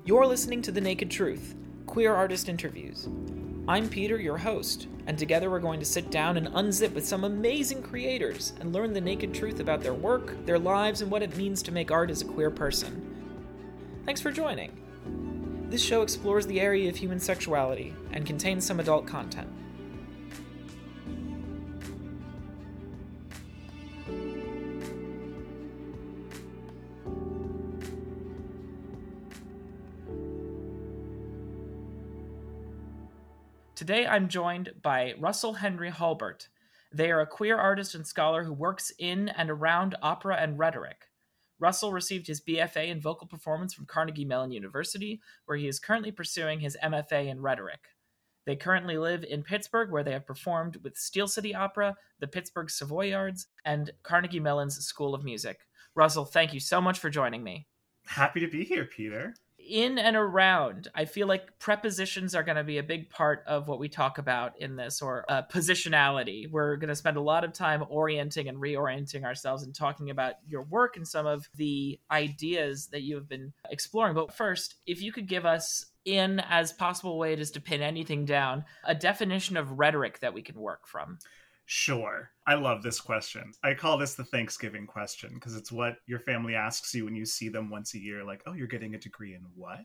You're listening to The Naked Truth, Queer Artist Interviews. I'm Peter, your host, and together we're going to sit down and unzip with some amazing creators and learn the naked truth about their work, their lives, and what it means to make art as a queer person. Thanks for joining. This show explores the area of human sexuality and contains some adult content. Today I'm joined by Russell Henry Hulbert. They are a queer artist and scholar who works in and around opera and rhetoric. Russell received his BFA in vocal performance from Carnegie Mellon University, where he is currently pursuing his MFA in rhetoric. They currently live in Pittsburgh, where they have performed with Steel City Opera, the Pittsburgh Savoyards, and Carnegie Mellon's School of Music. Russell, thank you so much for joining me. Happy to be here, Peter. In and around, I feel like prepositions are going to be a big part of what we talk about in this, or positionality. We're going to spend a lot of time orienting and reorienting ourselves and talking about your work and some of the ideas that you have been exploring. But first, if you could give us, in as possible way it is to pin anything down, a definition of rhetoric that we can work from. Sure. I love this question. I call this the Thanksgiving question because it's what your family asks you when you see them once a year, like, oh, you're getting a degree in what?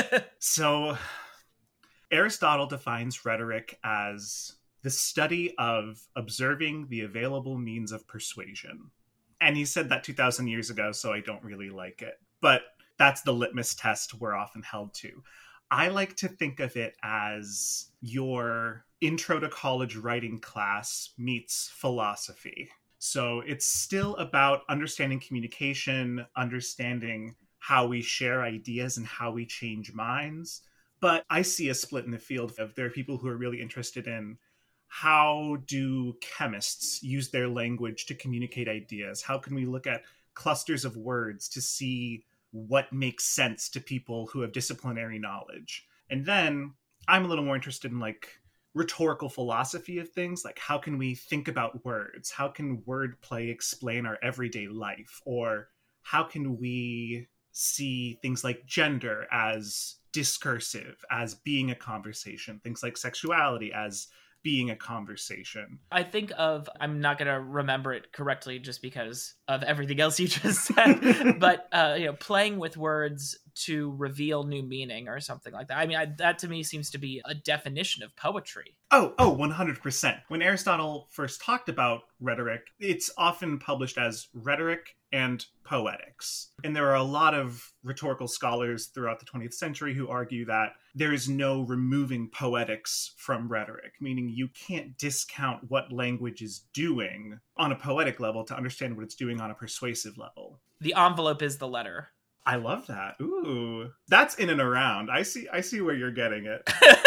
So Aristotle defines rhetoric as the study of observing the available means of persuasion. And he said that 2,000 years ago, so I don't really like it. But that's the litmus test we're often held to. I like to think of it as your intro to college writing class meets philosophy. So it's still about understanding communication, understanding how we share ideas and how we change minds. But I see a split in the field of there are people who are really interested in how do chemists use their language to communicate ideas? How can we look at clusters of words to see what makes sense to people who have disciplinary knowledge? And then I'm a little more interested in like rhetorical philosophy of things, like how can we think about words? How can wordplay explain our everyday life? Or how can we see things like gender as discursive, as being a conversation, things like sexuality as being a conversation. I think of, I'm not going to remember it correctly just because of everything else you just said, but playing with words to reveal new meaning or something like that. I mean, that to me seems to be a definition of poetry. Oh, 100%. When Aristotle first talked about rhetoric, it's often published as rhetoric and poetics. And there are a lot of rhetorical scholars throughout the 20th century who argue that there is no removing poetics from rhetoric, meaning you can't discount what language is doing on a poetic level to understand what it's doing on a persuasive level. The envelope is the letter. I love that. Ooh, that's in and around. I see where you're getting it.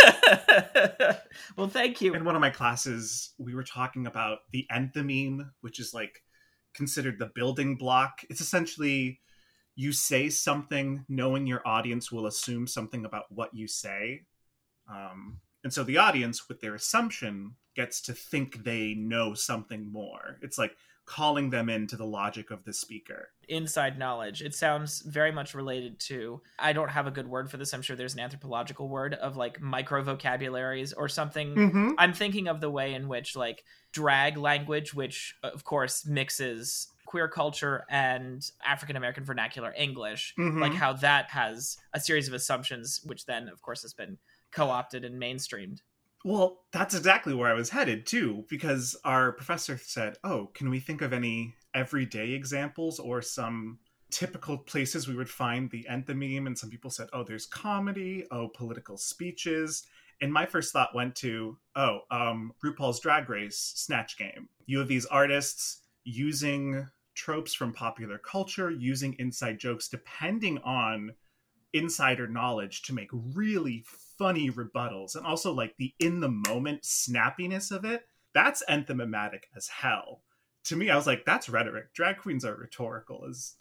Well, thank you. In one of my classes, we were talking about the enthymeme, which is like considered the building block. It's essentially you say something knowing your audience will assume something about what you say. And so the audience, with their assumption, gets to think they know something more. It's like calling them into the logic of the speaker. Inside knowledge. It sounds very much related to, I don't have a good word for this, I'm sure there's an anthropological word of like micro vocabularies or something. Mm-hmm. I'm thinking of the way in which like drag language, which of course mixes queer culture and African American vernacular English, like how that has a series of assumptions, which then of course has been co-opted and mainstreamed. Well, that's exactly where I was headed, too, because our professor said, oh, can we think of any everyday examples or some typical places we would find the enthymeme? And some people said, oh, there's comedy, oh, political speeches. And my first thought went to, RuPaul's Drag Race, Snatch Game. You have these artists using tropes from popular culture, using inside jokes, depending on insider knowledge to make really funny rebuttals, and also like the in the moment snappiness of it. That's enthymematic as hell. To me, I was like, that's rhetoric. Drag queens are rhetorical as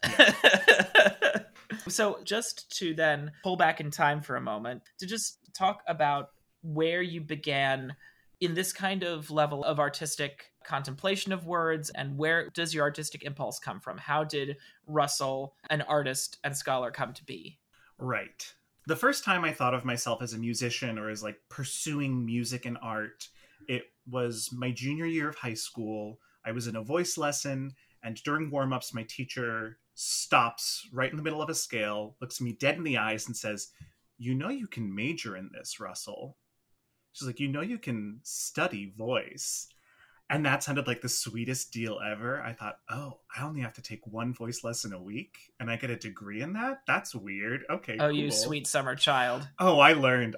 So just to then pull back in time for a moment to just talk about where you began in this kind of level of artistic contemplation of words, and where does your artistic impulse come from? How did Russell, an artist and scholar, come to be? Right. The first time I thought of myself as a musician or as like pursuing music and art, it was my junior year of high school. I was in a voice lesson, and during warm-ups, my teacher stops right in the middle of a scale, looks me dead in the eyes, and says, "You know you can major in this, Russell." She's like, "You know you can study voice." And that sounded like the sweetest deal ever. I thought, oh, I only have to take one voice lesson a week and I get a degree in that? That's weird. Okay, Oh, cool. you sweet summer child. Oh, I learned.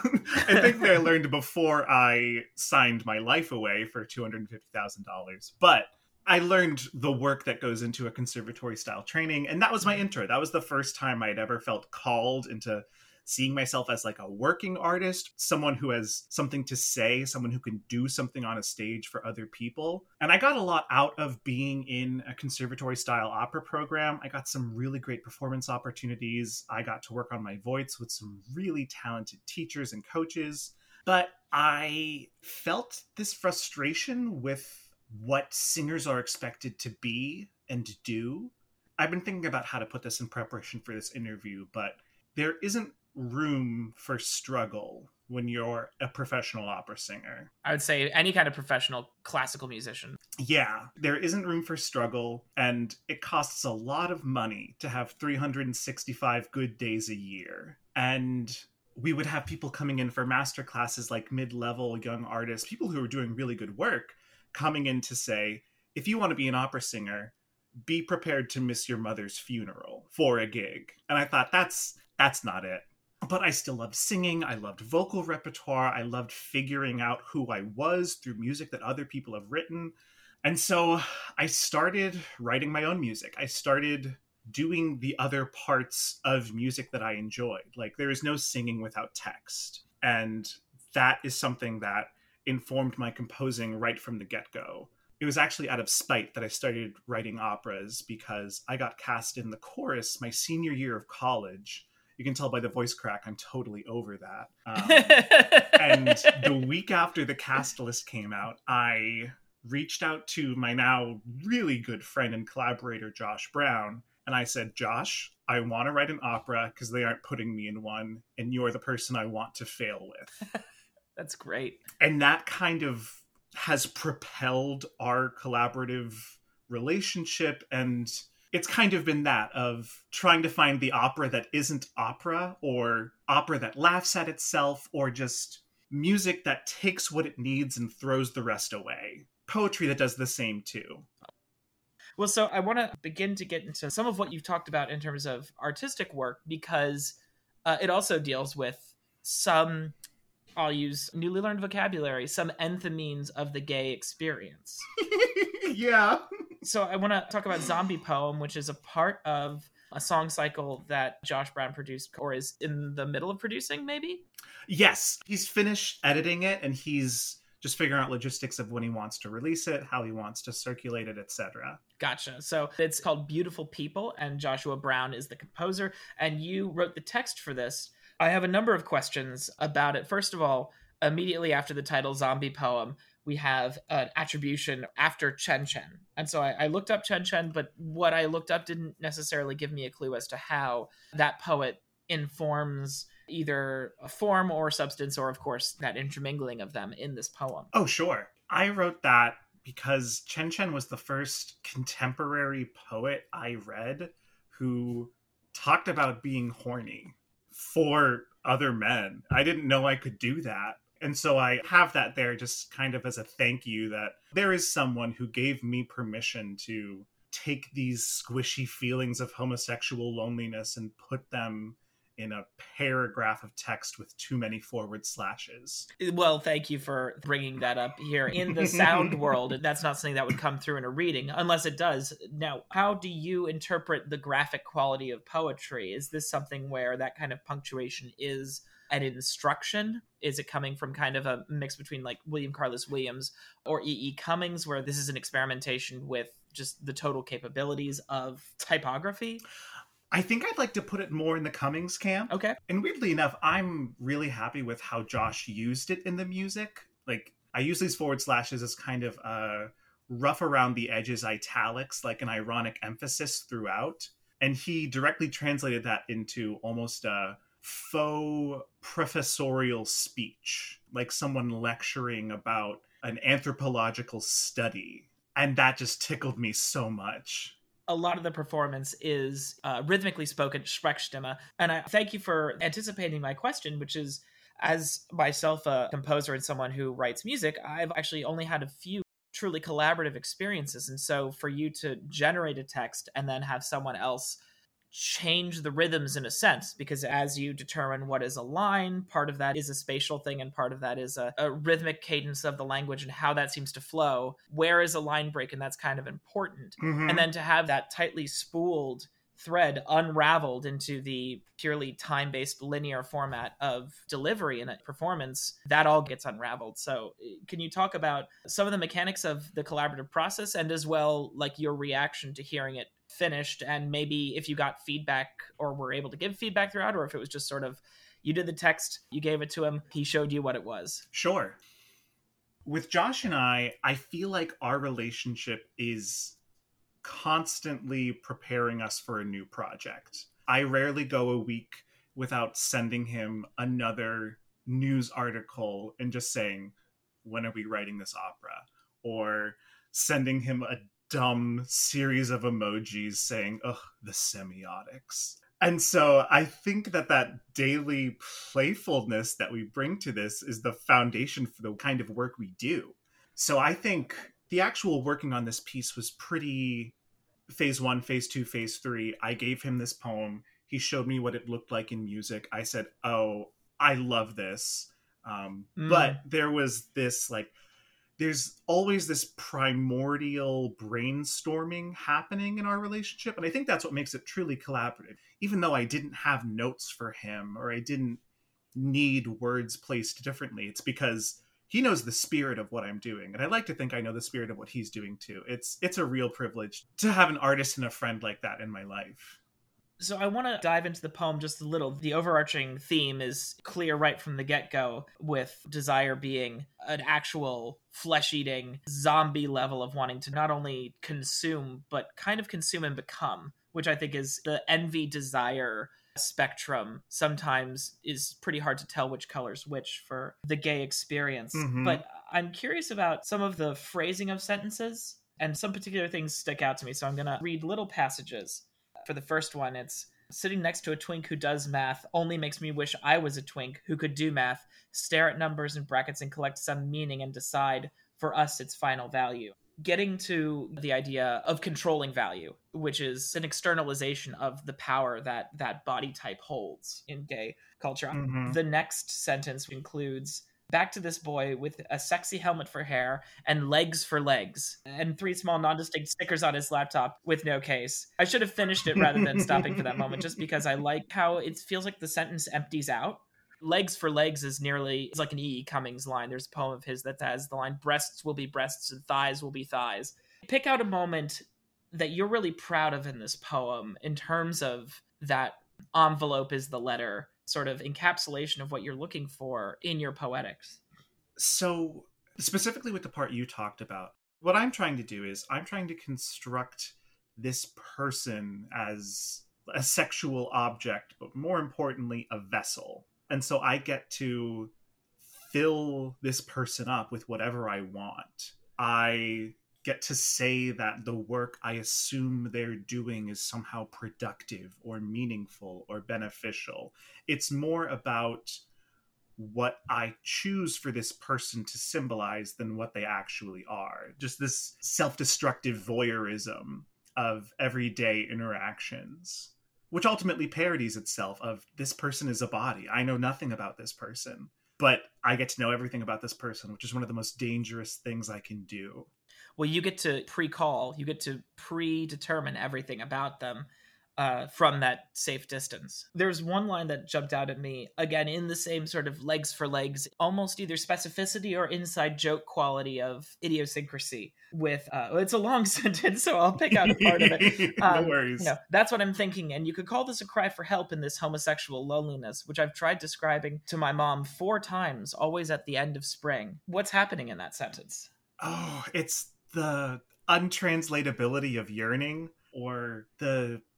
I think that I learned before I signed my life away for $250,000. But I learned the work that goes into a conservatory style training. And that was my intro. That was the first time I'd ever felt called into seeing myself as like a working artist, someone who has something to say, someone who can do something on a stage for other people. And I got a lot out of being in a conservatory style opera program. I got some really great performance opportunities. I got to work on my voice with some really talented teachers and coaches. But I felt this frustration with what singers are expected to be and do. I've been thinking about how to put this in preparation for this interview, but there isn't room for struggle when you're a professional opera singer. I would say any kind of professional classical musician. Yeah, there isn't room for struggle, and it costs a lot of money to have 365 good days a year. And we would have people coming in for master classes, like mid-level young artists, people who are doing really good work, coming in to say, if you want to be an opera singer, be prepared to miss your mother's funeral for a gig. And I thought, that's not it. But I still loved singing. I loved vocal repertoire. I loved figuring out who I was through music that other people have written. And so I started writing my own music. I started doing the other parts of music that I enjoyed. Like, there is no singing without text. And that is something that informed my composing right from the get-go. It was actually out of spite that I started writing operas, because I got cast in the chorus my senior year of college. You can tell by the voice crack, I'm totally over that. And the week after the cast list came out, I reached out to my now really good friend and collaborator, Josh Brown. And I said, Josh, I want to write an opera because they aren't putting me in one. And you're the person I want to fail with. That's great. And that kind of has propelled our collaborative relationship. And it's kind of been that of trying to find the opera that isn't opera, or opera that laughs at itself, or just music that takes what it needs and throws the rest away. Poetry that does the same too. Well, so I want to begin to get into some of what you've talked about in terms of artistic work, because it also deals with some, I'll use newly learned vocabulary, some enthymemes of the gay experience. Yeah. So I want to talk about Zombie Poem, which is a part of a song cycle that Josh Brown produced, or is in the middle of producing, maybe? Yes. He's finished editing it, and he's just figuring out logistics of when he wants to release it, how he wants to circulate it, etc. Gotcha. So it's called Beautiful People, and Joshua Brown is the composer, and you wrote the text for this. I have a number of questions about it. First of all, immediately after the title Zombie Poem, we have an attribution after Chen Chen. And so I looked up Chen Chen, but what I looked up didn't necessarily give me a clue as to how that poet informs either a form or substance, or of course that intermingling of them in this poem. Oh, sure. I wrote that because Chen Chen was the first contemporary poet I read who talked about being horny for other men. I didn't know I could do that. And so I have that there just kind of as a thank you that there is someone who gave me permission to take these squishy feelings of homosexual loneliness and put them in a paragraph of text with too many forward slashes. Well, thank you for bringing that up here. In the sound world, that's not something that would come through in a reading, unless it does. Now, how do you interpret the graphic quality of poetry? Is this something where that kind of punctuation is an instruction? Is it coming from kind of a mix between like William Carlos Williams or E.E. Cummings, where this is an experimentation with just the total capabilities of typography? I think I'd like to put it more in the Cummings camp. Okay. And weirdly enough, I'm really happy with how Josh used it in the music. Like, I use these forward slashes as kind of rough around the edges italics, like an ironic emphasis throughout. And he directly translated that into almost a faux professorial speech, like someone lecturing about an anthropological study. And that just tickled me so much. A lot of the performance is rhythmically spoken Sprechstimme. And I thank you for anticipating my question, which is, as myself a composer and someone who writes music, I've actually only had a few truly collaborative experiences. And so for you to generate a text and then have someone else change the rhythms in a sense, because as you determine what is a line, part of that is a spatial thing and part of that is a rhythmic cadence of the language and how that seems to flow. Where is a line break? And that's kind of important. Mm-hmm. And then to have that tightly spooled thread unraveled into the purely time-based linear format of delivery in a performance, that all gets unraveled. So can you talk about some of the mechanics of the collaborative process and as well like your reaction to hearing it finished, and maybe if you got feedback or were able to give feedback throughout, or if it was just sort of you did the text, you gave it to him, he showed you what it was? Sure. With Josh and I feel like our relationship is constantly preparing us for a new project. I rarely go a week without sending him another news article and just saying, when are we writing this opera? Or sending him a dumb series of emojis saying, ugh, the semiotics. And so I think that daily playfulness that we bring to this is the foundation for the kind of work we do. So I think the actual working on this piece was pretty phase 1, phase 2, phase 3. I gave him this poem. He showed me what it looked like in music. I said, oh, I love this. But there was this there's always this primordial brainstorming happening in our relationship. And I think that's what makes it truly collaborative. Even though I didn't have notes for him or I didn't need words placed differently, it's because he knows the spirit of what I'm doing. And I like to think I know the spirit of what he's doing too. It's a real privilege to have an artist and a friend like that in my life. So I want to dive into the poem just a little. The overarching theme is clear right from the get-go, with desire being an actual flesh-eating zombie level of wanting to not only consume, but kind of consume and become, which I think is the envy-desire spectrum. Sometimes is pretty hard to tell which color's which for the gay experience. Mm-hmm. But I'm curious about some of the phrasing of sentences, and some particular things stick out to me. So I'm going to read little passages. For the first one, it's sitting next to a twink who does math only makes me wish I was a twink who could do math, stare at numbers and brackets and collect some meaning and decide for us its final value. Getting to the idea of controlling value, which is an externalization of the power that that body type holds in gay culture. Mm-hmm. The next sentence includes, back to this boy with a sexy helmet for hair and legs for legs, and 3 small non-distinct stickers on his laptop with no case. I should have finished it rather than stopping for that moment, just because I like how it feels like the sentence empties out. Legs for legs is it's like an E. Cummings line. There's a poem of his that has the line, breasts will be breasts and thighs will be thighs. Pick out a moment that you're really proud of in this poem in terms of that envelope is the letter sort of encapsulation of what you're looking for in your poetics. So specifically with the part you talked about, what I'm trying to do is I'm trying to construct this person as a sexual object, but more importantly, a vessel. And so I get to fill this person up with whatever I want. I get to say that the work I assume they're doing is somehow productive or meaningful or beneficial. It's more about what I choose for this person to symbolize than what they actually are. Just this self-destructive voyeurism of everyday interactions, which ultimately parodies itself of this person is a body. I know nothing about this person, but I get to know everything about this person, which is one of the most dangerous things I can do. Well, you get to pre-call, you get to predetermine everything about them from that safe distance. There's one line that jumped out at me, again, in the same sort of legs for legs, almost either specificity or inside joke quality of idiosyncrasy with, it's a long sentence, so I'll pick out a part of it. No worries. That's what I'm thinking. And you could call this a cry for help in this homosexual loneliness, which I've tried describing to my mom 4 times, always at the end of spring. What's happening in that sentence? Oh, it's the untranslatability of yearning, or the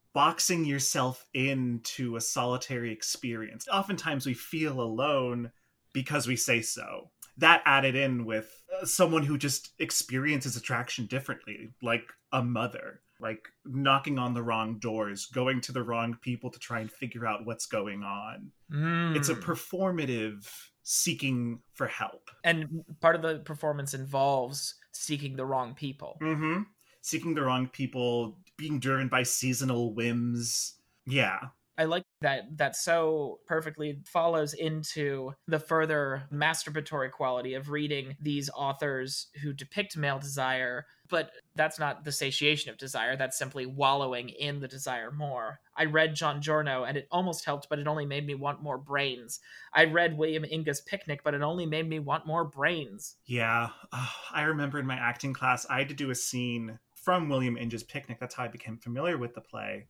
boxing yourself into a solitary experience. Oftentimes we feel alone because we say so. That added in with someone who just experiences attraction differently, like a mother, like knocking on the wrong doors, going to the wrong people to try and figure out what's going on. It's a performative seeking for help. And part of the performance involves seeking the wrong people. Mm-hmm. Seeking the wrong people, being driven by seasonal whims. Yeah. I like that so perfectly follows into the further masturbatory quality of reading these authors who depict male desire, but that's not the satiation of desire, that's simply wallowing in the desire more. I read John Giorno and it almost helped, but it only made me want more brains. I read William Inga's Picnic, but it only made me want more brains. Yeah. I remember in my acting class, I had to do a scene from William Inga's Picnic. That's how I became familiar with the play.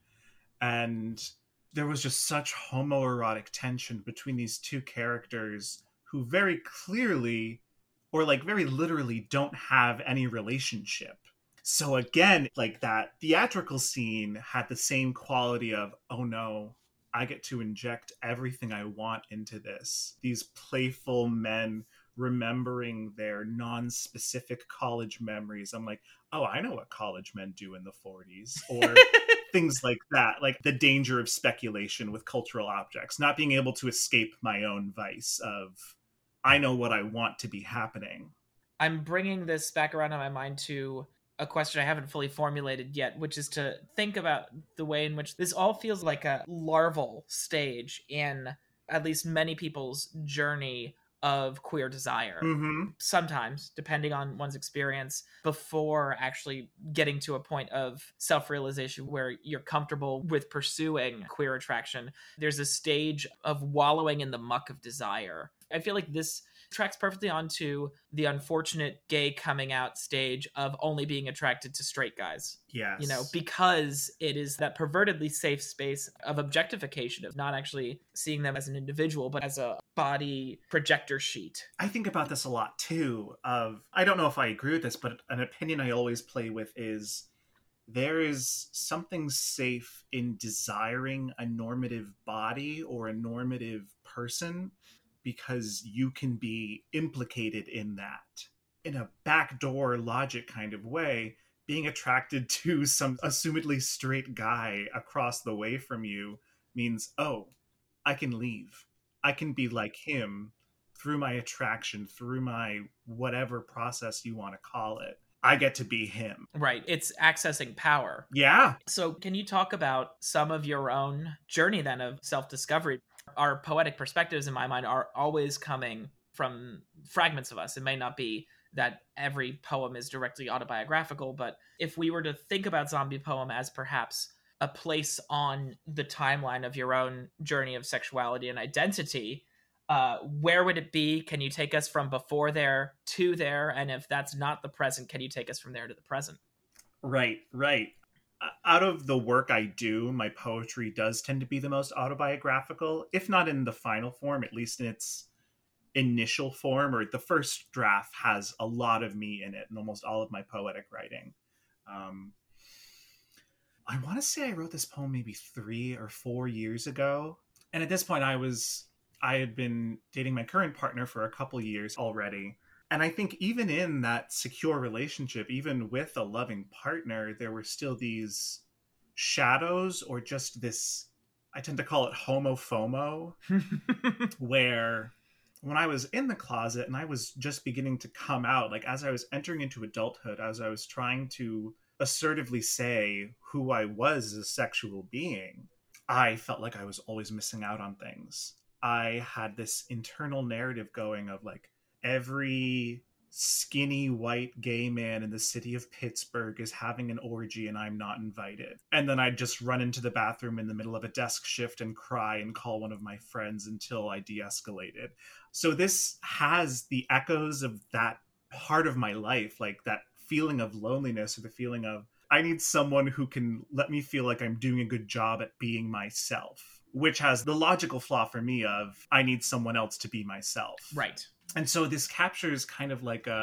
And there was just such homoerotic tension between these two characters who very clearly, or like very literally, don't have any relationship. So again, like that theatrical scene had the same quality of, oh no, I get to inject everything I want into this. These playful men remembering their non-specific college memories. I'm like, oh, I know what college men do in the 40s. Or things like that, like the danger of speculation with cultural objects, not being able to escape my own vice of, I know what I want to be happening. I'm bringing this back around in my mind to a question I haven't fully formulated yet, which is to think about the way in which this all feels like a larval stage in at least many people's journey of queer desire. Mm-hmm. Sometimes, depending on one's experience, before actually getting to a point of self-realization where you're comfortable with pursuing queer attraction, there's a stage of wallowing in the muck of desire. I feel like this tracks perfectly onto the unfortunate gay coming out stage of only being attracted to straight guys. Yes. You know, because it is that pervertedly safe space of objectification, of not actually seeing them as an individual, but as a body projector sheet. I think about this a lot too, I don't know if I agree with this, but an opinion I always play with is there is something safe in desiring a normative body or a normative person, because you can be implicated in that. In a backdoor logic kind of way, being attracted to some assumedly straight guy across the way from you means, oh, I can leave. I can be like him through my attraction, through my whatever process you want to call it. I get to be him. Right. It's accessing power. Yeah. So can you talk about some of your own journey then of self-discovery? Our poetic perspectives, in my mind, are always coming from fragments of us. It may not be that every poem is directly autobiographical, but if we were to think about Zombie Poem as perhaps a place on the timeline of your own journey of sexuality and identity, where would it be? Can you take us from before there to there? And if that's not the present, can you take us from there to the present? Right. Out of the work I do, my poetry does tend to be the most autobiographical, if not in the final form, at least in its initial form, or the first draft has a lot of me in it, and almost all of my poetic writing. I want to say I wrote this poem maybe 3 or 4 years ago. And at this point I had been dating my current partner for a couple years already. And I think even in that secure relationship, even with a loving partner, there were still these shadows, or just this, I tend to call it homo-FOMO, where when I was in the closet and I was just beginning to come out, like as I was entering into adulthood, as I was trying to assertively say who I was as a sexual being, I felt like I was always missing out on things. I had this internal narrative going of like, every skinny white gay man in the city of Pittsburgh is having an orgy and I'm not invited. And then I'd just run into the bathroom in the middle of a desk shift and cry and call one of my friends until I de-escalated. So this has the echoes of that part of my life, like that feeling of loneliness, or the feeling of, I need someone who can let me feel like I'm doing a good job at being myself, which has the logical flaw for me of, I need someone else to be myself. Right. And so this captures kind of like a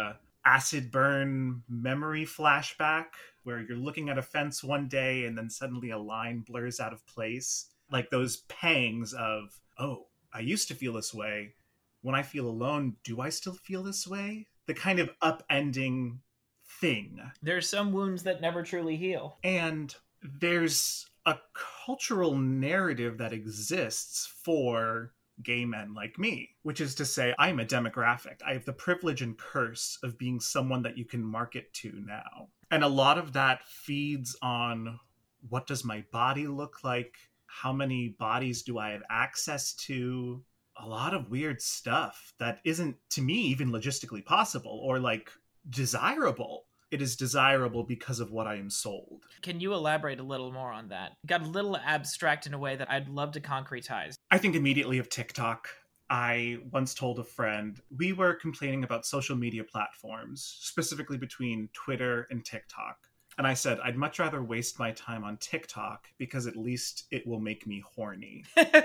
acid burn memory flashback where you're looking at a fence one day and then suddenly a line blurs out of place. Like those pangs of, oh, I used to feel this way. When I feel alone, do I still feel this way? The kind of upending thing. There's some wounds that never truly heal. And there's a cultural narrative that exists for gay men like me, which is to say, I'm a demographic. I have the privilege and curse of being someone that you can market to now. And a lot of that feeds on, what does my body look like? How many bodies do I have access to? A lot of weird stuff that isn't, to me, even logistically possible or like desirable. It is desirable because of what I am sold. Can you elaborate a little more on that? It got a little abstract in a way that I'd love to concretize. I think immediately of TikTok. I once told a friend, we were complaining about social media platforms, specifically between Twitter and TikTok. And I said, I'd much rather waste my time on TikTok because at least it will make me horny.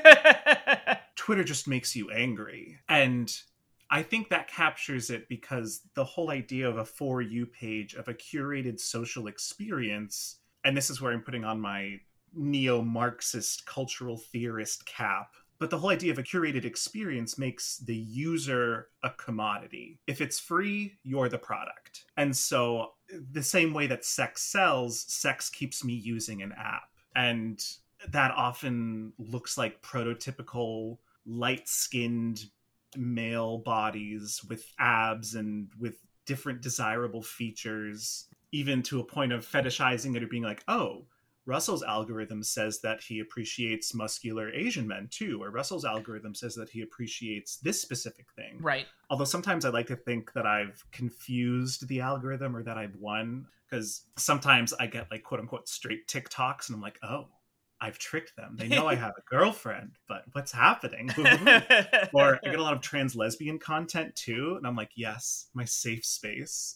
Twitter just makes you angry. And I think that captures it because the whole idea of a For You page, of a curated social experience, and this is where I'm putting on my neo-Marxist cultural theorist cap, but the whole idea of a curated experience makes the user a commodity. If it's free, you're the product. And so the same way that sex sells, sex keeps me using an app. And that often looks like prototypical light-skinned male bodies with abs and with different desirable features, even to a point of fetishizing it or being like, oh, Russell's algorithm says that he appreciates muscular Asian men too, or Russell's algorithm says that he appreciates this specific thing. Right. Although sometimes I like to think that I've confused the algorithm or that I've won, because sometimes I get like quote unquote straight TikToks and I'm like, oh, I've tricked them. They know I have a girlfriend, but what's happening? Or I get a lot of trans lesbian content too. And I'm like, yes, my safe space.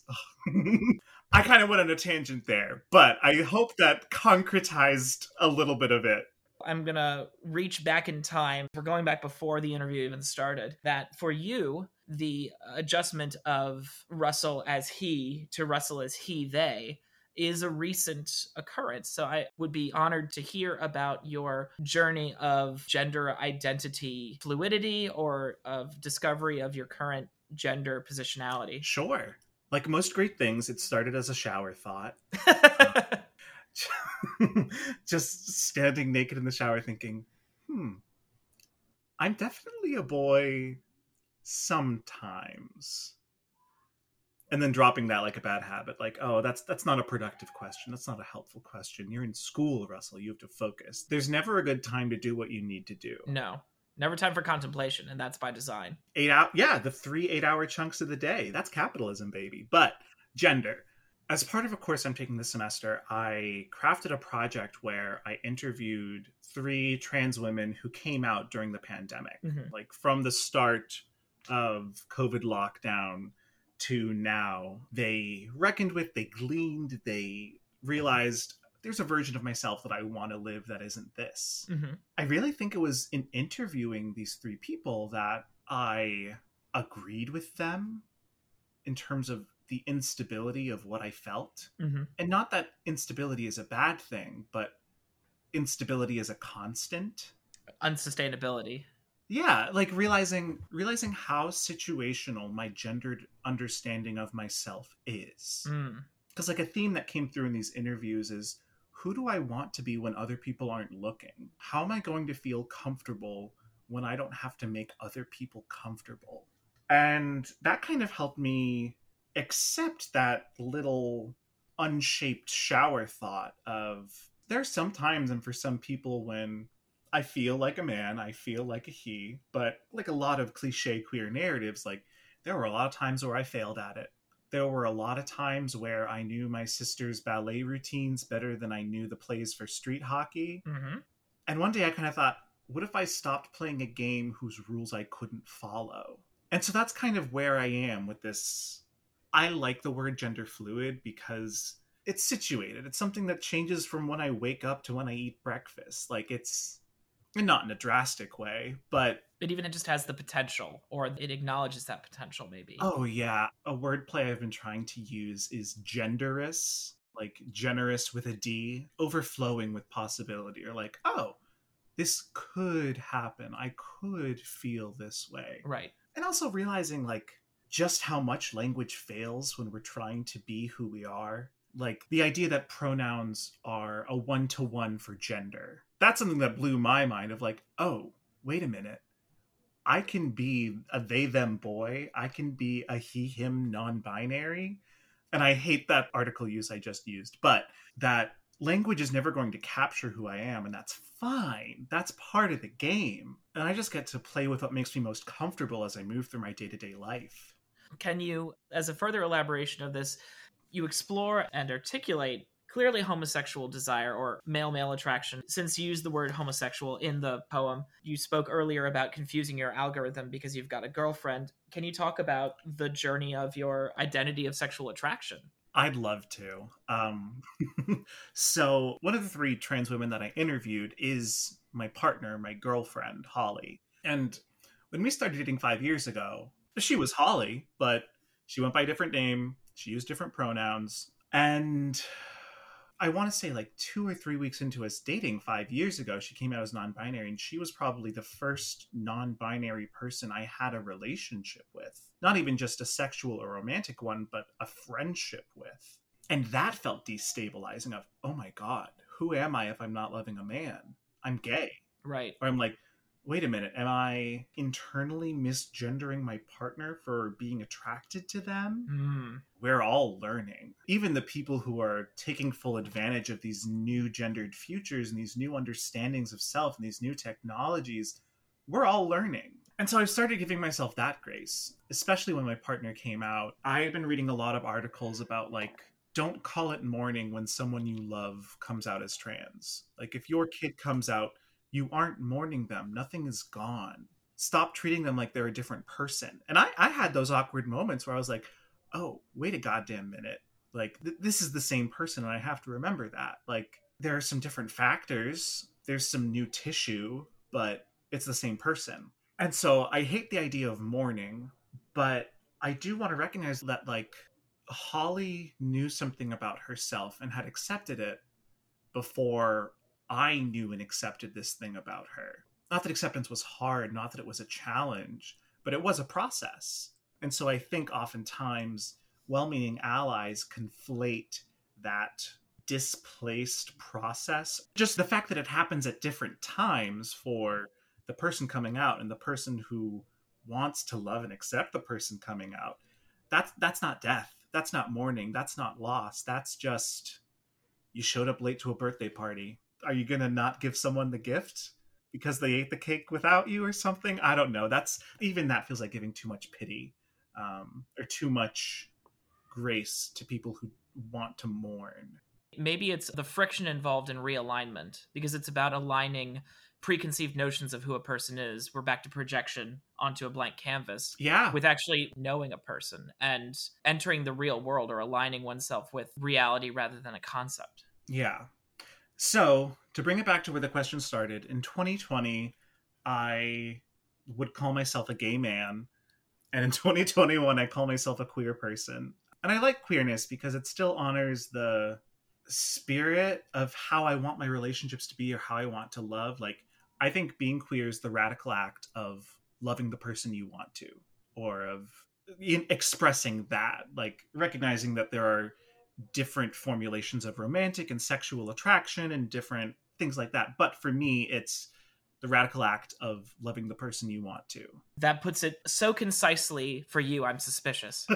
I kind of went on a tangent there, but I hope that concretized a little bit of it. I'm going to reach back in time. We're going back before the interview even started. That for you, the adjustment of Russell as he to Russell as he, they, is a recent occurrence. So I would be honored to hear about your journey of gender identity fluidity or of discovery of your current gender positionality. Sure. Like most great things, it started as a shower thought. Just standing naked in the shower thinking, I'm definitely a boy sometimes. And then dropping that like a bad habit, like, oh, that's not a productive question. That's not a helpful question. You're in school, Russell. You have to focus. There's never a good time to do what you need to do. No, never time for contemplation, and that's by design. 8 hours, yeah, the 3 8-hour chunks of the day. That's capitalism, baby. But gender. As part of a course I'm taking this semester, I crafted a project where I interviewed 3 trans women who came out during the pandemic. Mm-hmm. Like from the start of COVID lockdown to now, they reckoned with, they gleaned, they realized there's a version of myself that I want to live that isn't this. Mm-hmm. I really think it was in interviewing these 3 people that I agreed with them in terms of the instability of what I felt. Mm-hmm. And not that instability is a bad thing, but instability is a constant. Unsustainability. Yeah, like realizing how situational my gendered understanding of myself is. Because like a theme that came through in these interviews is, who do I want to be when other people aren't looking? How am I going to feel comfortable when I don't have to make other people comfortable? And that kind of helped me accept that little unshaped shower thought of, there's some times and for some people when I feel like a man, I feel like a he, but like a lot of cliche queer narratives, like there were a lot of times where I failed at it. There were a lot of times where I knew my sister's ballet routines better than I knew the plays for street hockey. Mm-hmm. And one day I kind of thought, what if I stopped playing a game whose rules I couldn't follow? And so that's kind of where I am with this. I like the word gender fluid because it's situated. It's something that changes from when I wake up to when I eat breakfast. Like it's And not in a drastic way, but It even just has the potential, or it acknowledges that potential, maybe. oh yeah, a wordplay I've been trying to use is generous, like generous with a D, overflowing with possibility, or like, oh, this could happen. I could feel this way. Right. And also realizing like just how much language fails when we're trying to be who we are. Like the idea that pronouns are a one-to-one for gender. That's something that blew my mind of like, oh, wait a minute. I can be a they them boy. I can be a he him non-binary. And I hate that article use I just used, but that language is never going to capture who I am, and that's fine. That's part of the game. And I just get to play with what makes me most comfortable as I move through my day-to-day life. Can you, as a further elaboration of this, you explore and articulate clearly homosexual desire or male-male attraction? Since you used the word homosexual in the poem, you spoke earlier about confusing your algorithm because you've got a girlfriend. Can you talk about the journey of your identity of sexual attraction? I'd love to. So one of the 3 trans women that I interviewed is my partner, my girlfriend, Holly. And when we started dating 5 years ago, she was Holly, but she went by a different name. She used different pronouns. And I want to say like 2 or 3 weeks into us dating 5 years ago, she came out as non-binary, and she was probably the first non-binary person I had a relationship with. Not even just a sexual or romantic one, but a friendship with. And that felt destabilizing of, oh my God, who am I if I'm not loving a man? I'm gay. Right. Or I'm like, wait a minute, am I internally misgendering my partner for being attracted to them? We're all learning. Even the people who are taking full advantage of these new gendered futures and these new understandings of self and these new technologies, we're all learning. And so I started giving myself that grace, especially when my partner came out. I had been reading a lot of articles about like, don't call it mourning when someone you love comes out as trans. Like if your kid comes out, you aren't mourning them. Nothing is gone. Stop treating them like they're a different person. And I had those awkward moments where I was like, oh, wait a goddamn minute. Like, this is the same person, and I have to remember that. Like, there are some different factors. There's some new tissue, but it's the same person. And so I hate the idea of mourning, but I do want to recognize that, like, Holly knew something about herself and had accepted it before I knew and accepted this thing about her. Not that acceptance was hard, not that it was a challenge, but it was a process. And so I think oftentimes well-meaning allies conflate that displaced process. Just the fact that it happens at different times for the person coming out and the person who wants to love and accept the person coming out. That's not death. That's not mourning. That's not loss. That's just you showed up late to a birthday party. Are you going to not give someone the gift because they ate the cake without you or something? I don't know. That feels like giving too much pity or too much grace to people who want to mourn. Maybe it's the friction involved in realignment because it's about aligning preconceived notions of who a person is. We're back to projection onto a blank canvas. Yeah. With actually knowing a person and entering the real world or aligning oneself with reality rather than a concept. Yeah. So, to bring it back to where the question started, in 2020, I would call myself a gay man. And in 2021, I call myself a queer person. And I like queerness because it still honors the spirit of how I want my relationships to be or how I want to love. Like, I think being queer is the radical act of loving the person you want to, or of expressing that, like recognizing that there are different formulations of romantic and sexual attraction and different things like that. But for me, it's the radical act of loving the person you want to. That puts it so concisely for you. I'm suspicious.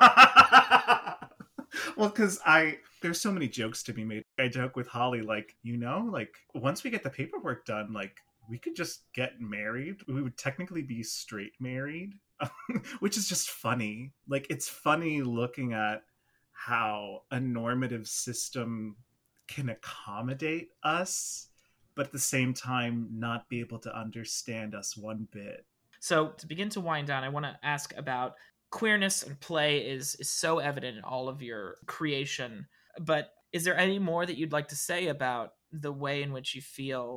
Well, because there's so many jokes to be made. I joke with Holly, like, like once we get the paperwork done, like we could just get married. We would technically be straight married, which is just funny. Like, it's funny looking at how a normative system can accommodate us, but at the same time not be able to understand us one bit. So to begin to wind down, I want to ask about queerness and play is so evident in all of your creation, but is there any more that you'd like to say about the way in which you feel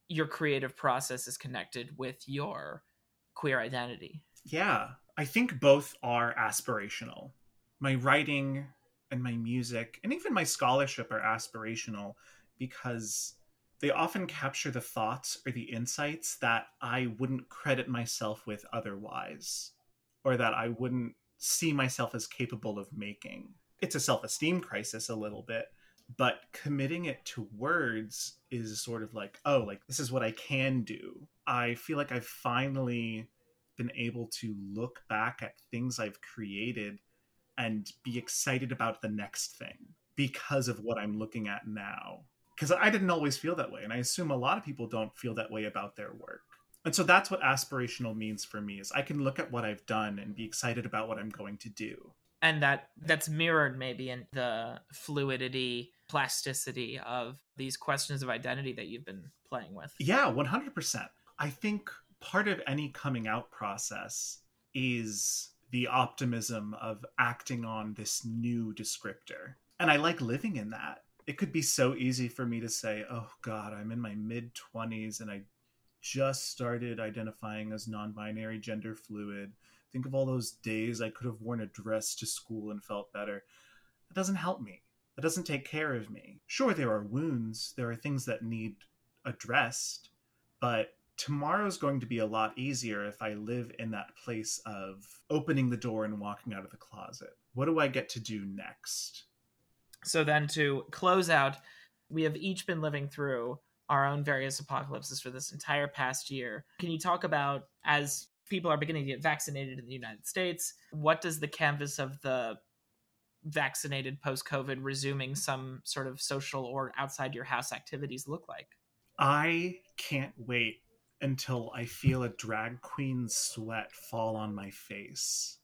your creative process is connected with your queer identity. Yeah, I think both are aspirational. My writing and my music and even my scholarship are aspirational because they often capture the thoughts or the insights that I wouldn't credit myself with otherwise, or that I wouldn't see myself as capable of making. It's a self-esteem crisis a little bit, but committing it to words is sort of like, oh, like this is what I can do. I feel like I've finally been able to look back at things I've created and be excited about the next thing because of what I'm looking at now. Because I didn't always feel that way, and I assume a lot of people don't feel that way about their work. And so that's what aspirational means for me, is I can look at what I've done and be excited about what I'm going to do. And that's mirrored maybe in the fluidity, plasticity of these questions of identity that you've been playing with. Yeah, 100%. I think part of any coming out process is the optimism of acting on this new descriptor. And I like living in that. It could be so easy for me to say, oh God, I'm in my mid-20s and I just started identifying as non-binary, gender fluid. Think of all those days I could have worn a dress to school and felt better. That doesn't help me. That doesn't take care of me. Sure, there are wounds. There are things that need addressed. But tomorrow's going to be a lot easier if I live in that place of opening the door and walking out of the closet. What do I get to do next? So then to close out, we have each been living through our own various apocalypses for this entire past year. Can you talk about, as people are beginning to get vaccinated in the United States, what does the canvas of the vaccinated post-COVID resuming some sort of social or outside your house activities look like? I can't wait until I feel a drag queen sweat fall on my face.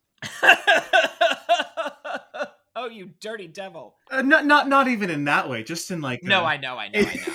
Oh, you dirty devil. Not even in that way, just in like... No, I know.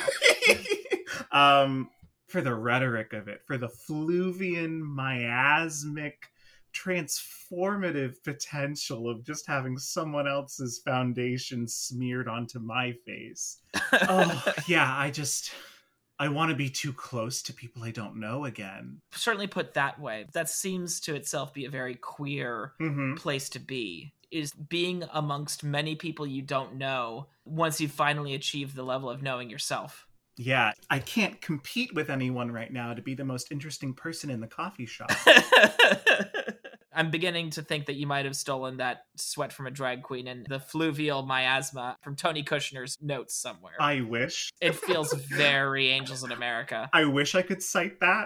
For the rhetoric of it, for the fluvian, miasmic, transformative potential of just having someone else's foundation smeared onto my face. Oh, yeah, I want to be too close to people I don't know again. Certainly put that way. That seems to itself be a very queer place to be, is being amongst many people you don't know once you finally achieve the level of knowing yourself. Yeah, I can't compete with anyone right now to be the most interesting person in the coffee shop. I'm beginning to think that you might have stolen that sweat from a drag queen and the fluvial miasma from Tony Kushner's notes somewhere. I wish. It feels very Angels in America. I wish I could cite that.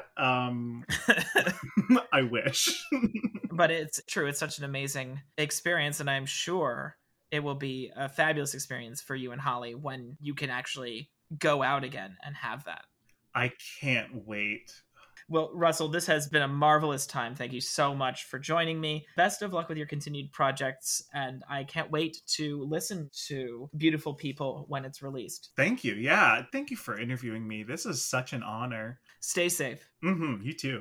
I wish. But it's true. It's such an amazing experience, and I'm sure it will be a fabulous experience for you and Holly when you can actually go out again and have that. I can't wait. Well, Russell, this has been a marvelous time. Thank you so much for joining me. Best of luck with your continued projects, and I can't wait to listen to Beautiful People when it's released. Thank you. Yeah, thank you for interviewing me. This is such an honor. Stay safe. You too.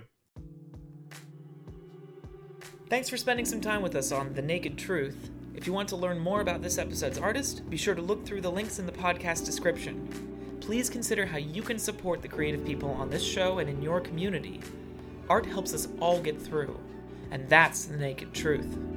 Thanks for spending some time with us on The Naked Truth. If you want to learn more about this episode's artist, be sure to look through the links in the podcast description. Please consider how you can support the creative people on this show and in your community. Art helps us all get through, and that's the naked truth.